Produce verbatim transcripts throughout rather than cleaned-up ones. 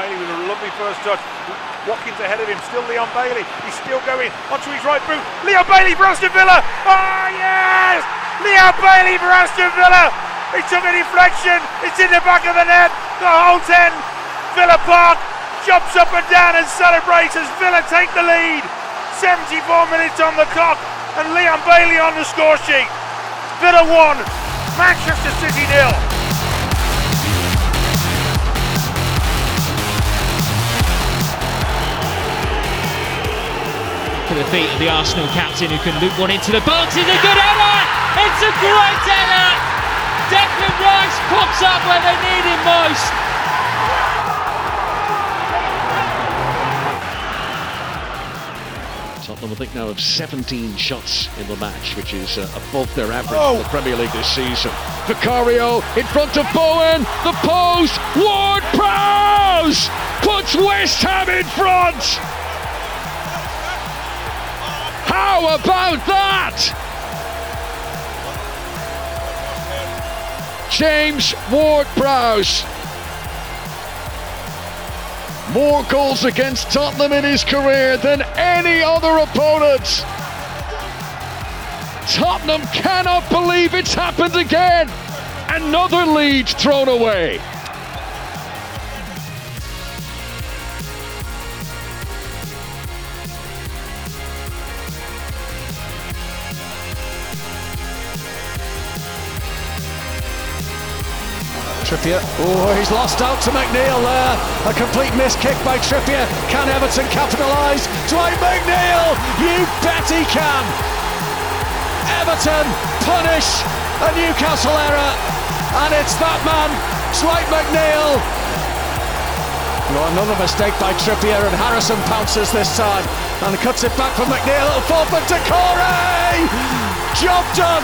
Bailey with a lovely first touch. Watkins ahead of him, still Leon Bailey. He's still going onto his right boot. Leon Bailey for Aston Villa. Oh yes! Leon Bailey for Aston Villa. He took a deflection. It's in the back of the net. The whole ten. Villa Park jumps up and down and celebrates as Villa take the lead. seventy-four minutes on the clock and Leon Bailey on the score sheet. Villa one, Manchester City nil. To the feet of the Arsenal captain who can loop one into the box. It's a good header! It's a great header! Declan Rice pops up where they need him most. Tottenham, I think, now have seventeen shots in the match, which is uh, above their average oh. in the Premier League this season. Vicario in front of Bowen, the post, Ward-Prowse puts West Ham in front! How about that? James Ward-Prowse. More goals against Tottenham in his career than any other opponent. Tottenham cannot believe it's happened again. Another lead thrown away. Trippier, oh, he's lost out to McNeil there. A complete miss kick by Trippier. Can Everton capitalise? Dwight McNeil, you bet he can. Everton punish a Newcastle error, and it's that man, Dwight McNeil. Oh, another mistake by Trippier, and Harrison pounces this time and cuts it back for McNeil. It'll fall for Decore. Job done.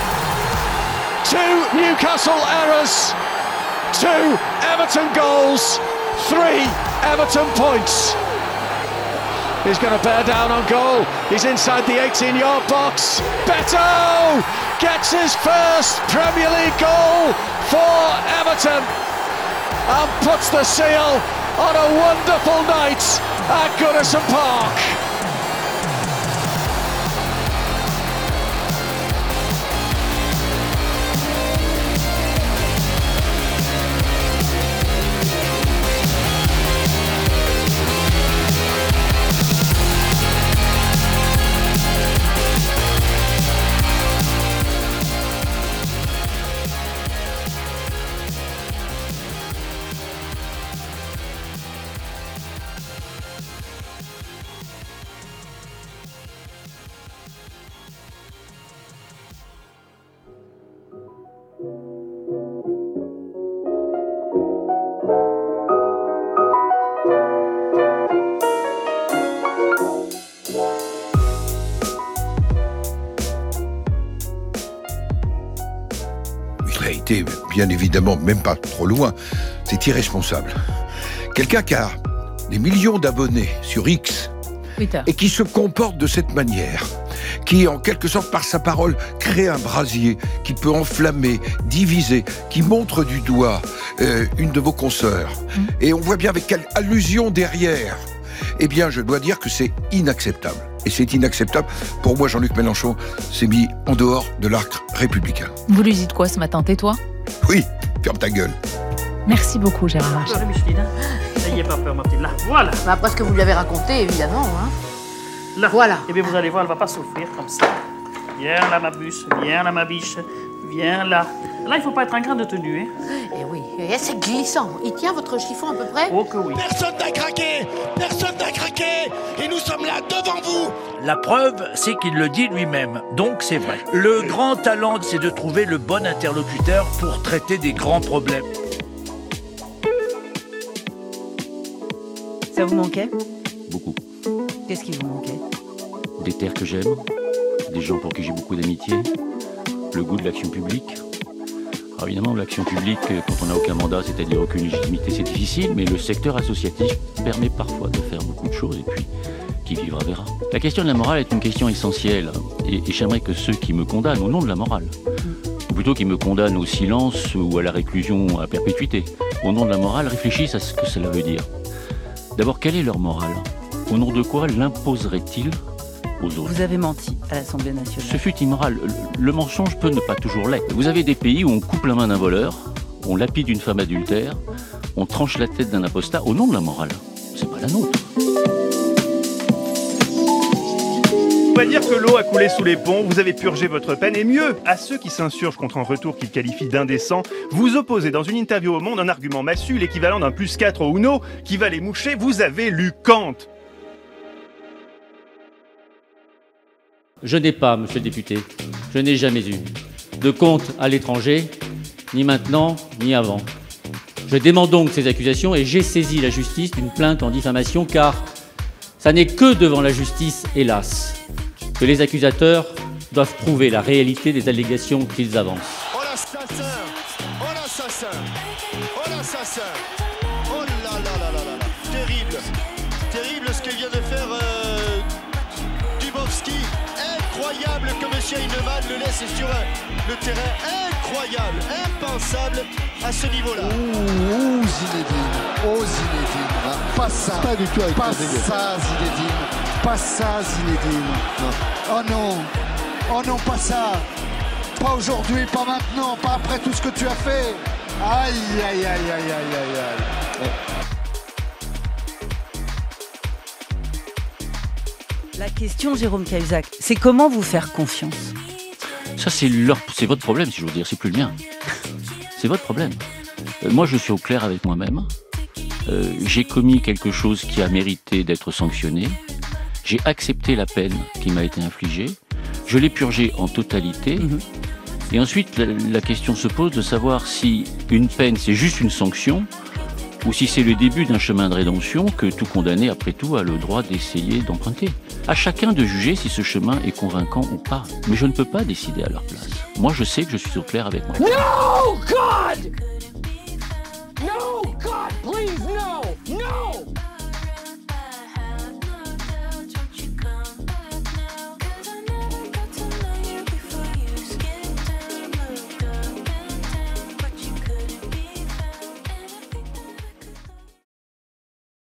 Two Newcastle errors. Two Everton goals, three Everton points. He's going to bear down on goal. He's inside the eighteen-yard box. Beto gets his first Premier League goal for Everton and puts the seal on a wonderful night at Goodison Park. A été bien évidemment même pas trop loin, c'est irresponsable. Quelqu'un qui a des millions d'abonnés sur X Twitter. Et qui se comporte de cette manière, qui en quelque sorte par sa parole crée un brasier qui peut enflammer, diviser, qui montre du doigt euh, une de vos consoeurs. Mmh. Et on voit bien avec quelle allusion derrière. Eh bien, je dois dire que c'est inacceptable. Et c'est inacceptable. Pour moi, Jean-Luc Mélenchon s'est mis en dehors de l'arc républicain. Vous lui dites quoi ce matin, tais-toi? Oui, ferme ta gueule. Merci beaucoup, Gérard. N'ayez pas peur, ma petite. Là, voilà. Bah, après ce que vous lui avez raconté, évidemment. Hein. Là. Voilà. Et bien, vous allez voir, elle va pas souffrir comme ça. Viens là, ma bûche. Viens là, ma biche. Viens là. Là, il faut pas être un grain de tenue, hein. Eh oui, et c'est glissant. Il tient votre chiffon à peu près? Oh que oui. Personne n'a craqué. Personne n'a craqué. Et nous sommes là devant vous. La preuve, c'est qu'il le dit lui-même, donc c'est vrai. Le grand talent, c'est de trouver le bon interlocuteur pour traiter des grands problèmes. Ça vous manquait? Beaucoup. Qu'est-ce qui vous manquait? Des terres que j'aime, des gens pour qui j'ai beaucoup d'amitié, le goût de l'action publique. Alors évidemment, l'action publique, quand on n'a aucun mandat, c'est-à-dire aucune légitimité, c'est difficile, mais le secteur associatif permet parfois de faire beaucoup de choses, et puis, qui vivra verra. La question de la morale est une question essentielle, et, et j'aimerais que ceux qui me condamnent au nom de la morale, ou plutôt qui me condamnent au silence ou à la réclusion à perpétuité, au nom de la morale, réfléchissent à ce que cela veut dire. D'abord, quelle est leur morale? Au nom de quoi l'imposerait-il aux autres? Vous avez menti à l'Assemblée nationale. Ce fut immoral. Le mensonge peut ne pas toujours l'être. Vous avez des pays où on coupe la main d'un voleur, on lapide une femme adultère, on tranche la tête d'un apostat au nom de la morale. C'est pas la nôtre. On va dire que l'eau a coulé sous les ponts, vous avez purgé votre peine, et mieux, à ceux qui s'insurgent contre un retour qu'ils qualifient d'indécent, vous opposez dans une interview au Monde un argument massu, l'équivalent d'un plus quatre au Uno, qui va les moucher, vous avez lu Kant. Je n'ai pas, monsieur le député, je n'ai jamais eu de compte à l'étranger, ni maintenant, ni avant. Je dément donc ces accusations et j'ai saisi la justice d'une plainte en diffamation, car ça n'est que devant la justice, hélas, que les accusateurs doivent prouver la réalité des allégations qu'ils avancent. Oh l'assassin! Oh l'assassin! Oh l'assassin! Oh là là là là là là! Terrible! Terrible ce que vient de faire euh, Dubovski. Incroyable que M. Heinemann le laisse sur un, le terrain. Incroyable, impensable à ce niveau-là. Ouh, Zinedine. Oh Zinedine. Ah, pas ça. Pas du tout avec Pas ça Zinedine. Pas ça Zinedine. Non. Oh non. Oh non, pas ça. Pas aujourd'hui, pas maintenant, pas après tout ce que tu as fait. Aïe, aïe, aïe, aïe, aïe, aïe, aïe. Ouais. La question, Jérôme Cahuzac, c'est comment vous faire confiance? Ça, c'est leur, c'est votre problème, si je veux dire, c'est plus le mien. C'est votre problème. Euh, moi, je suis au clair avec moi-même. Euh, j'ai commis quelque chose qui a mérité d'être sanctionné. J'ai accepté la peine qui m'a été infligée. Je l'ai purgée en totalité. Mmh. Et ensuite, la, la question se pose de savoir si une peine, c'est juste une sanction, ou si c'est le début d'un chemin de rédemption que tout condamné, après tout, a le droit d'essayer d'emprunter. À chacun de juger si ce chemin est convaincant ou pas. Mais je ne peux pas décider à leur place. Moi, je sais que je suis au clair avec moi. No, God! No, God, please, no!